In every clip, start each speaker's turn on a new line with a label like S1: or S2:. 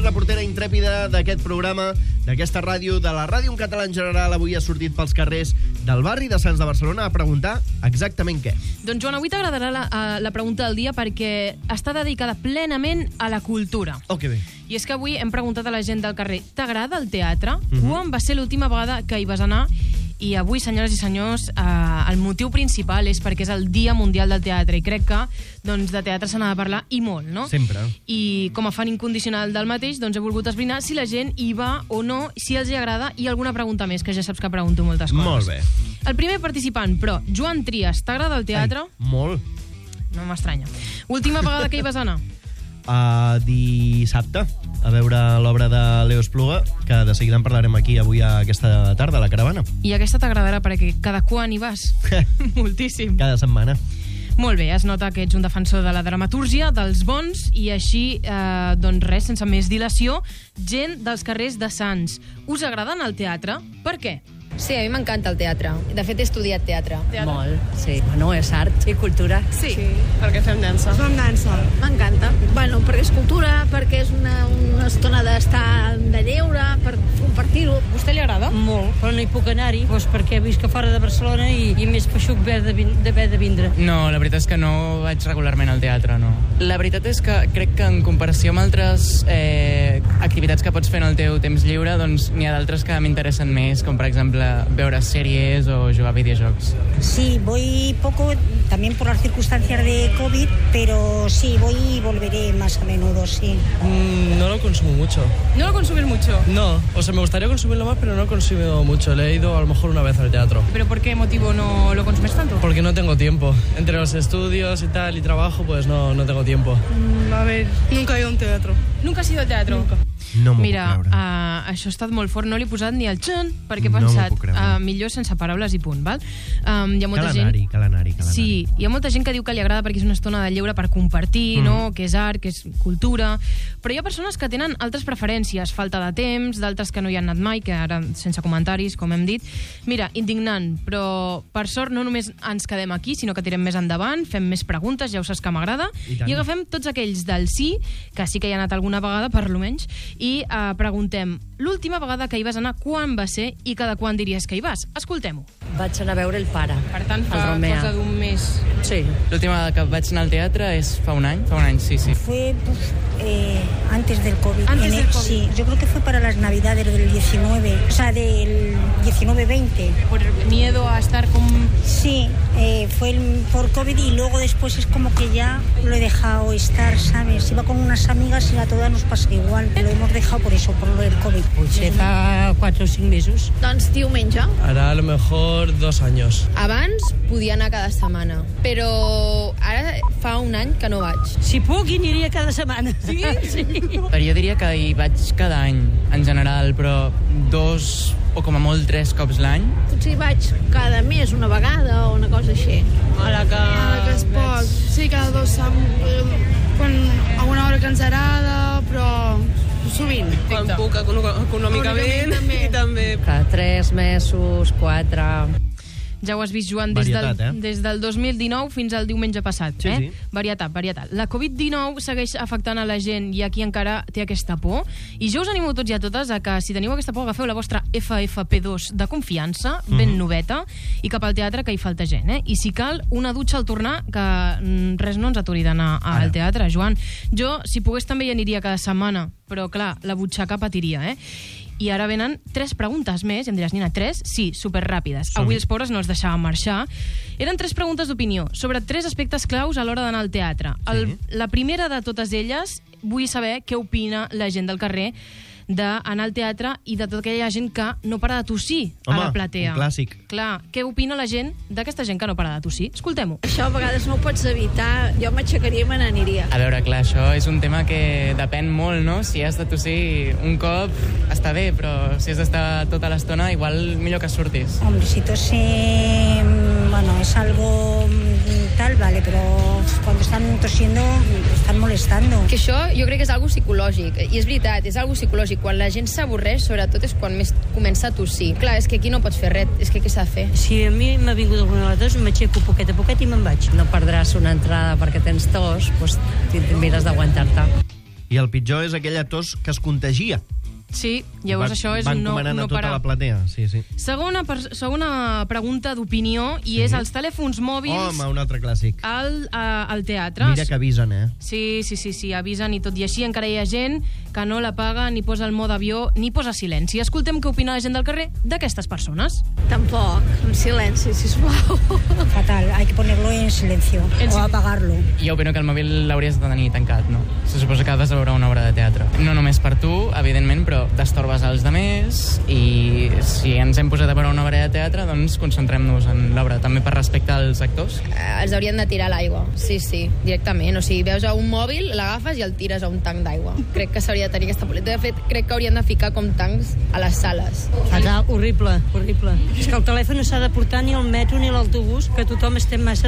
S1: reportera intrèpida d'aquest programa, d'aquesta ràdio, de la ràdio en català en general. Avui ha sortit pels carrers del barri de Sants de Barcelona a preguntar exactament què.
S2: Doncs, Joan, avui t'agradarà la pregunta del dia perquè està dedicada plenament a la cultura.
S1: Oh, que bé.
S2: I és que avui hem preguntat a la gent del carrer: t'agrada el teatre? Quan va ser l'última vegada que hi vas anar? I avui, senyores i senyors, el motiu principal és perquè és el Dia Mundial del Teatre i crec que doncs, de teatre se n'ha de parlar i molt, no?
S1: Sempre.
S2: I com a fan incondicional del mateix, doncs he volgut esbrinar si la gent hi va o no, si els hi agrada, i alguna pregunta més, que ja saps que pregunto moltes coses.
S1: Molt bé.
S2: El primer participant, però, Joan Trias, t'agrada el teatre?
S1: Ai, molt.
S2: No m'estranya. Última vegada que hi vas anar?
S1: Dissabte, a veure l'obra de Leo Espluga, que de seguida en parlarem aquí avui aquesta tarda, a la Caravana.
S2: I aquesta t'agradarà perquè cada quan hi vas? Moltíssim.
S1: Cada setmana.
S2: Molt bé, es nota que ets un defensor de la dramatúrgia, dels bons, i així, doncs res, sense més dilació, gent dels carrers de Sants. Us agrada anar al teatre? Per què?
S3: Sí, a mi m'encanta el teatre. De fet, he estudiat teatre.
S4: Molt, sí. No, és art i cultura.
S5: Sí, perquè fem dansa.
S6: Fem dansa.
S5: M'encanta.
S6: Bueno, perquè és cultura, perquè és una estona d'estar de lleure, per compartir-ho.
S2: A vostè li agrada?
S4: Molt, però no hi puc anar-hi, doncs perquè visc a fora de Barcelona i més feixuc d'haver de vindre.
S7: No, la veritat és que no vaig regularment al teatre, no. La veritat és que crec que en comparació amb altres activitats que pots fer en el teu temps lliure, doncs n'hi ha d'altres que m'interessen més, com per exemple veure sèries o jugar a videojocs.
S8: Sí, voy poco, también por las circunstancias de COVID, pero sí, voy y volveré más a menudo, sí.
S9: No lo consumo mucho.
S2: ¿No lo consumes mucho?
S9: No, o sea, me gustaría consumirlo más, pero no lo consumo mucho. Le he ido a lo mejor una vez al teatro.
S2: ¿Pero por qué motivo no lo consumes tanto?
S9: Porque no tengo tiempo. Entre los estudios y tal y trabajo, pues no tengo tiempo.
S5: A ver, nunca he ido a un teatro.
S2: Nunca has ido al teatro?
S5: Nunca.
S1: No m'ho
S2: Mira,
S1: puc creure.
S2: això ha estat molt fort, no li he posat ni el xan, perquè he
S1: No m'ho
S2: pensat,
S1: puc creure.
S2: millor sense paraules i punt, val? Hi ha molta
S1: Cal anar-hi.
S2: Sí, hi ha molta gent que diu que li agrada perquè és una estona de lleure per compartir, no? Que és art, que és cultura, però hi ha persones que tenen altres preferències, falta de temps, d'altres que no hi han anat mai, que ara sense comentaris, com hem dit. Mira, indignant, però per sort no només ens quedem aquí, sinó que tirem més endavant, fem més preguntes, ja ho saps que m'agrada, i agafem tots aquells del sí, que sí que hi ha anat alguna vegada, per lo menys, i preguntem l'última vegada que hi vas anar, quan va ser i cada quan diries que hi vas. Escoltem-ho.
S4: Vaig anar a veure el pare.
S2: Per tant,
S4: el
S2: fa
S4: Romea.
S2: cosa d'un mes.
S4: Sí.
S7: L'última vegada que vaig anar al teatre és fa un any, sí.
S8: Fue antes del COVID.
S2: Antes del COVID.
S8: Sí, yo creo que fue para las Navidades del 19, o sea, del 19-20.
S2: Por miedo a estar con...
S8: Sí, fue por COVID y luego después es como que ya lo he dejado estar, ¿sabes? Iba con unas amigas y a todas nos pasa igual. Lo hemos dejado por eso, por lo del COVID.
S4: Potser fa 4 o 5 mesos.
S5: Doncs diumenge.
S9: Hará a lo mejor 2 años.
S3: Abans podia anar cada setmana, però ara fa un any que no vaig.
S4: Si puc, hi aniria cada setmana. Sí? Sí.
S7: Però jo diria que hi vaig cada any, en general, però 2 o com a molt 3 cops l'any.
S5: Potser hi vaig cada mes, una vegada o una cosa així.
S10: Ara que es pot. Sí, cada 2 quan a una hora que ens agrada, però sovint.
S5: Quan puc econòmicament i també.
S4: Cada 3 mesos, 4...
S2: Ja ho has vist, Joan, des del 2019 fins al diumenge passat.
S1: Sí.
S2: Varietat. La Covid-19 segueix afectant a la gent i aquí encara té aquesta por. I jo us animo tots i a totes a que, si teniu aquesta por, agafeu la vostra FFP2 de confiança, ben noveta, i cap al teatre, que hi falta gent. I si cal, una dutxa al tornar, que res no ens aturi d'anar al teatre, Joan. Jo, si pogués, també hi aniria cada setmana, però, clar, la butxaca patiria, I ara venen 3 preguntes més, i em diràs, Nina, 3? Sí, superràpides. Avui els pobres no els deixàvem marxar. Eren 3 preguntes d'opinió sobre 3 aspectes claus a l'hora d'anar al teatre. La primera de totes elles, vull saber què opina la gent del carrer d'anar al teatre i de tota aquella gent que no para de tossir a la platea.
S1: Un clàssic.
S2: Clar, què opina la gent d'aquesta gent que no para de tossir? Escoltem-ho.
S5: Això a vegades no ho pots evitar. Jo m'aixecaria i me n'aniria.
S7: A veure, clar, això és un tema que depèn molt, no? Si has de tossir un cop, està bé, però si has d'estar tota l'estona, igual millor que surtis.
S8: Hombre, si tose, bueno, es algo tal, vale, pero cuando están tosiendo, están molestando.
S3: Que això jo crec que és algo psicològic, i és veritat, és algo psicològic. Quan la gent s'avorreix, sobretot és quan més comença a tossir. Clar, és que aquí no pots fer res, és que què s'ha de fer?
S4: Si a mi m'ha vingut alguna de les dues, m'aixeco poquet a poquet i me'n vaig. No perdràs una entrada perquè tens tos, doncs mires d'aguantar-te.
S1: I el pitjor és aquella tos que es contagia.
S2: Sí, llavors això és
S1: van
S2: no
S1: comanant a tota
S2: parar.
S1: la platea. Sí.
S2: Segona pregunta d'opinió, i és els telèfons mòbils
S1: Home, un altre clàssic.
S2: al teatre.
S1: Mira que avisen,
S2: Sí, avisen, i tot i així encara hi ha gent que no la paga, ni posa el mode avió, ni posa silenci. Escoltem què opina la gent del carrer d'aquestes persones.
S5: Tampoc, en silenci, sisplau.
S8: Fatal, hay que ponerlo en silencio o apagarlo.
S7: Jo opino que el mòbil l'hauries de tenir tancat, no? Se suposa que has de veure una obra de teatre. No només per tu, evidentment, però t'estorbes als demés, i si ens hem posat a veure una obra de teatre, doncs concentrem-nos en l'obra, també per respecte als actors.
S3: Els haurien de tirar a l'aigua, sí, directament. O sigui, veus a un mòbil, l'agafes i el tires a un tanc d'aigua. Crec que s'hauria de tenir aquesta política. De fet, crec que haurien de ficar com tancs a les sales.
S4: Fatal, horrible. És que el telèfon no s'ha de portar ni al metro ni a l'autobús, que tothom estem massa...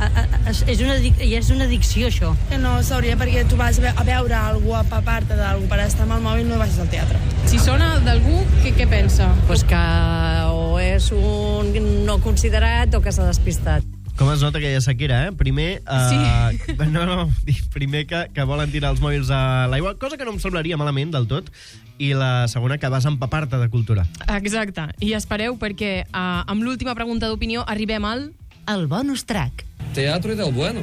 S4: és una addicció, això.
S10: Que no s'hauria, perquè tu vas a veure algú, a papar-te d'algú per estar amb el mòbil, no vagis al teatre.
S2: Si sona d'algú, què pensa?
S11: Pues que o és un no considerat o que s'ha despistat.
S1: Com es nota aquella sequera, Primer, primer que volen tirar els mòbils a l'aigua, cosa que no em semblaria malament del tot, i la segona, que vas empapar-te de cultura.
S2: Exacte, i espereu perquè amb l'última pregunta d'opinió arribem al...
S12: El bonus track.
S13: Teatro del bueno.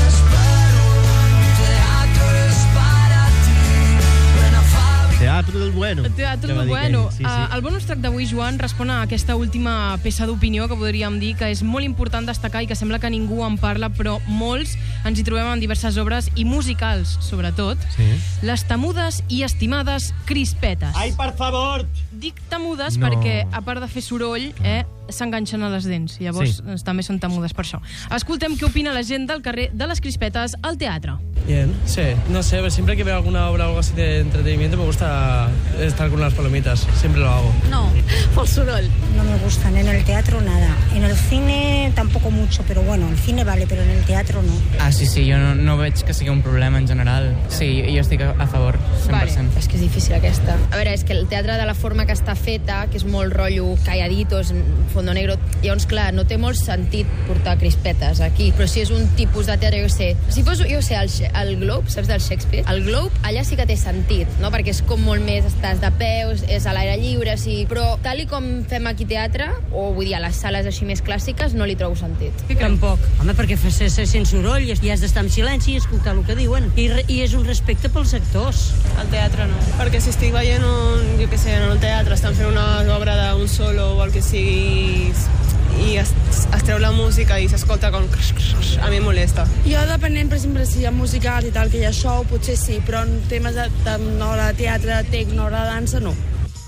S1: Teatro del bueno.
S2: Teatro del bueno. El bonus track d'avui, Joan, respon a aquesta última peça d'opinió que podríem dir que és molt important destacar i que sembla que ningú en parla, però molts ens hi trobem en diverses obres i musicals, sobretot.
S1: Sí.
S2: Les temudes i estimades crispetes.
S1: Ai, per favor!
S2: Dic temudes perquè, a part de fer soroll, s'enganxen a les dents. Llavors, també són temudes per això. Escoltem què opina la gent del carrer de les crispetes al teatre.
S9: Bien, sí. No sé, siempre que veo alguna obra o algo así de entretenimiento me gusta estar con unas palomitas. Siempre lo hago.
S5: No, por soroll.
S8: No me gustan, en el teatro nada. En el cine tampoco mucho, pero bueno, el cine vale, pero en el teatro no.
S7: Sí, jo no veig que sigui un problema en general. Sí, jo estic a favor, 100%.
S3: Vale. És que és difícil aquesta. A veure, és que el teatre de la forma que està feta, que és molt rotllo calladitos, fondo negro, llavors, clar, no té molt sentit portar crispetes aquí. Però si és un tipus de teatre, jo sé, si fos, jo sé, el Globe, saps, del Shakespeare? El Globe, allà sí que té sentit, no? Perquè és com molt més, estàs de peus, és a l'aire lliure, sí. Però tal i com fem aquí teatre, o vull dir, a les sales així més clàssiques, no li trobo sentit.
S4: Tampoc. Home, perquè fas sense soroll i has d'estar en silenci i escoltar el que diuen. I és un respecte pels actors.
S10: Al teatre no. Perquè si estic veient en el teatre estan fent una obra d'un solo o el que sigui i es treu la música i s'escolta com... A mi em molesta. Jo, depenent, per exemple, si hi ha musicals i tal, que hi ha show, potser sí, però en temes d'hora de teatre, tecno, hora de dansa, no.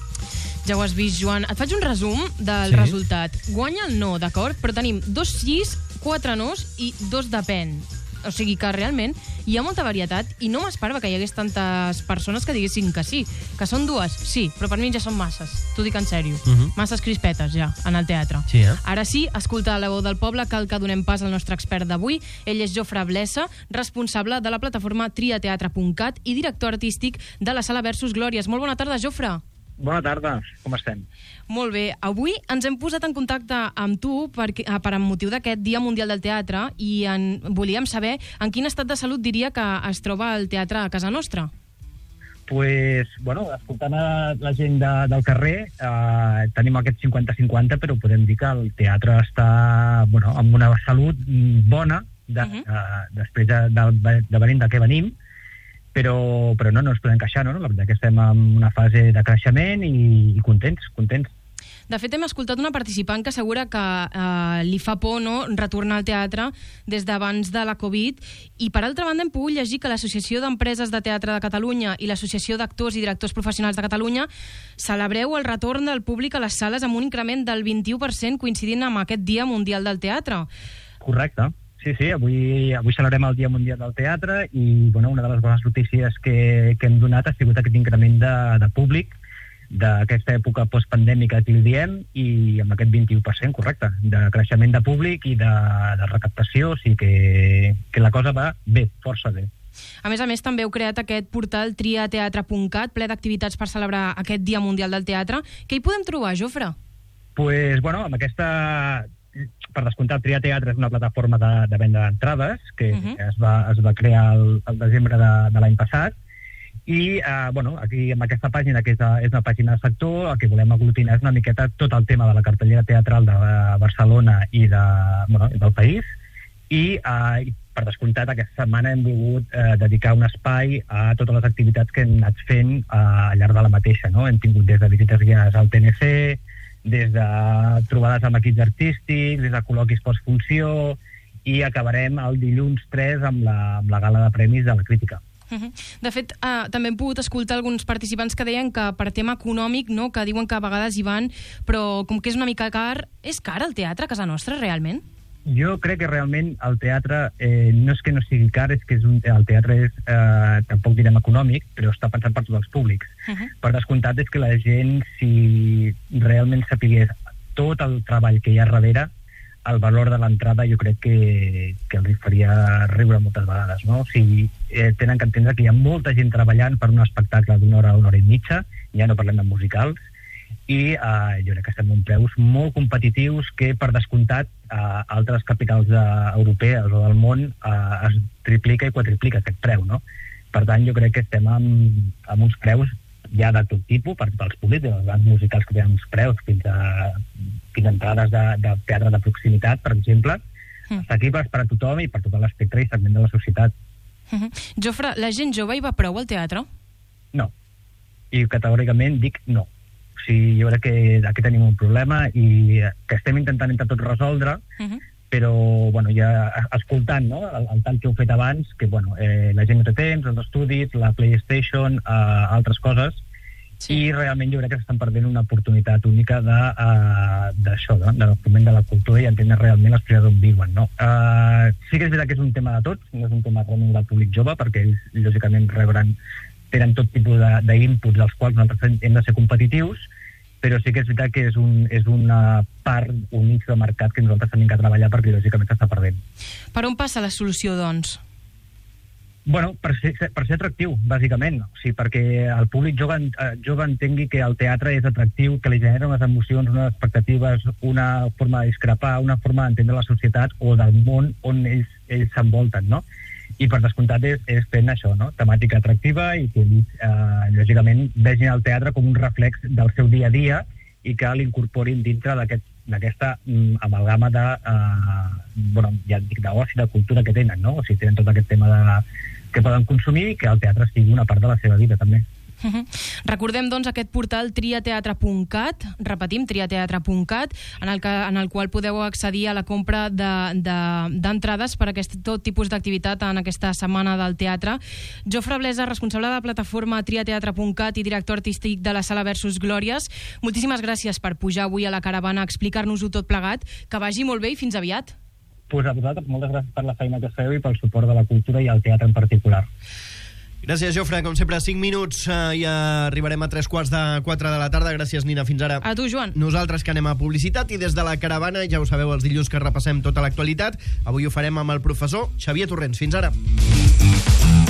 S2: Ja ho has vist, Joan. Et faig un resum del resultat. Guanya el no, d'acord? Però tenim 2 sís, 4 nos i 2 depèn. O sigui que realment hi ha molta varietat i no m'esperava que hi hagués tantes persones que diguessin que sí. Que són 2, sí, però per mi ja són masses. T'ho dic en sèrio. Masses crispetes, ja, en el teatre.
S1: Sí,
S2: Ara sí, escolta la veu del poble, cal que donem pas al nostre expert d'avui. Ell és Jofre Blesa, responsable de la plataforma triateatre.cat i director artístic de la Sala Versus Glòries. Molt bona tarda, Jofre.
S14: Bona tarda, com estem?
S2: Molt bé. Avui ens hem posat en contacte amb tu per motiu d'aquest Dia Mundial del Teatre i volíem saber en quin estat de salut diria que es troba el teatre a casa nostra.
S14: Pues, bueno, escoltant la gent del carrer, tenim aquest 50-50, però podem dir que el teatre està amb una salut bona després de venir de què venim, però no ens podem queixar, no? La veritat que estem en una fase de creixement i contents.
S2: De fet, hem escoltat una participant que assegura que li fa por retornar al teatre des d'abans de la Covid, i per altra banda hem pogut llegir que l'Associació d'Empreses de Teatre de Catalunya i l'Associació d'Actors i Directors Professionals de Catalunya celebreu el retorn del públic a les sales amb un increment del 21% coincidint amb aquest Dia Mundial del Teatre.
S14: Correcte. Sí, avui celebrem el Dia Mundial del Teatre i una de les bones notícies que hem donat ha sigut aquest increment de públic d'aquesta època postpandèmica que diem, i amb aquest 21%, correcte, de creixement de públic i de recaptació, o sigui que la cosa va bé, força bé.
S2: A més, també heu creat aquest portal triateatre.cat, ple d'activitats per celebrar aquest Dia Mundial del Teatre. Què hi podem trobar, Jofre?
S14: Pues, amb aquesta... Per descomptat, Tria Teatre és una plataforma de venda d'entrades que es va crear el desembre de l'any passat, I, aquí amb aquesta pàgina, que és una pàgina de sector, el que volem aglutinar és una miqueta tot el tema de la cartellera teatral de Barcelona i del país, i per descomptat aquesta setmana hem volgut dedicar un espai a totes les activitats que hem anat fent al llarg de la mateixa, no? Hem tingut des de visites guiades al TNC, des de trobades amb equips artístics, des de col·loquis postfunció, i acabarem el dilluns 3 amb la gala de premis de la crítica.
S2: De fet, també hem pogut escoltar alguns participants que deien que per tema econòmic, no, que diuen que a vegades hi van, però com que és una mica car, és car el teatre a casa nostra, realment?
S14: Jo crec que realment el teatre no és que no sigui car, és que el teatre és, tampoc direm econòmic, però està pensat per tots els públics. Per descomptat és que la gent, si realment sapigués tot el treball que hi ha darrere, el valor de l'entrada jo crec que els faria riure moltes vegades, no? O sigui, tenen que entendre que hi ha molta gent treballant per un espectacle d'una hora a una hora i mitja, ja no parlem de musicals, i jo crec que estem en preus molt competitius que, per descomptat, a altres capitals europees o del món es triplica i quadriplica aquest preu, no? Per tant, jo crec que estem amb uns preus ja de tot tipus, per tots els públics, els grans musicals que tenen uns preus fins a entrades de teatre de proximitat, per exemple, assequibles per a tothom i per tot l'espectre i segment de la societat.
S2: Jofre, la gent jove hi va prou al teatre?
S14: No. I categòricament dic no. O sigui, jo crec que aquí tenim un problema i que estem intentant entre tots resoldre, però, ja escoltant, no?, el tant que heu fet abans, que, la gent no té temps, els estudis, la PlayStation, altres coses, i realment jo crec que s'estan perdent una oportunitat única d'això, del foment de la cultura i entendre realment les prioritats on viuen, no? Sí que és veritat que és un tema de tots, no és un tema realment del públic jove, perquè ells, lògicament, tenen tot tipus d'inputs dels quals nosaltres hem de ser competitius, però sí que és veritat que és una part, un nicho de mercat que nosaltres tenim que treballar perquè lògicament s'està perdent.
S2: Per on passa la solució, doncs?
S14: Per ser atractiu, bàsicament. O sigui, perquè el públic jove entengui que el teatre és atractiu, que li genera unes emocions, unes expectatives, una forma de discrepar, una forma d'entendre la societat o del món on ells s'envolten, no? I per descomptat és fent això, no? Temàtica atractiva i que lògicament vegin el teatre com un reflex del seu dia a dia i que l'incorporin dintre d'aquesta amalgama d'oci, de cultura que tenen, no? O sigui, tenen tot aquest tema que poden consumir i que el teatre sigui una part de la seva vida, també.
S2: Recordem, doncs, aquest portal triateatre.cat, repetim, triateatre.cat, en el qual podeu accedir a la compra d'entrades per tot tipus d'activitat en aquesta setmana del teatre. Jofre Blesa, responsable de la plataforma triateatre.cat i director artístic de la Sala Versus Glòries, moltíssimes gràcies per pujar avui a la caravana a explicar-nos-ho tot plegat. Que vagi molt bé i fins aviat.
S14: Pues a vosaltres, moltes gràcies per la feina que feu i pel suport de la cultura i al teatre en particular.
S1: Gràcies, Jofre. Com sempre, 5 minuts i arribarem a 3:45 de la tarda. Gràcies, Nina. Fins ara.
S2: A tu, Joan.
S1: Nosaltres que anem a publicitat i des de la caravana, ja ho sabeu, els dilluns que repassem tota l'actualitat. Avui ho farem amb el professor Xavier Torrents. Fins ara.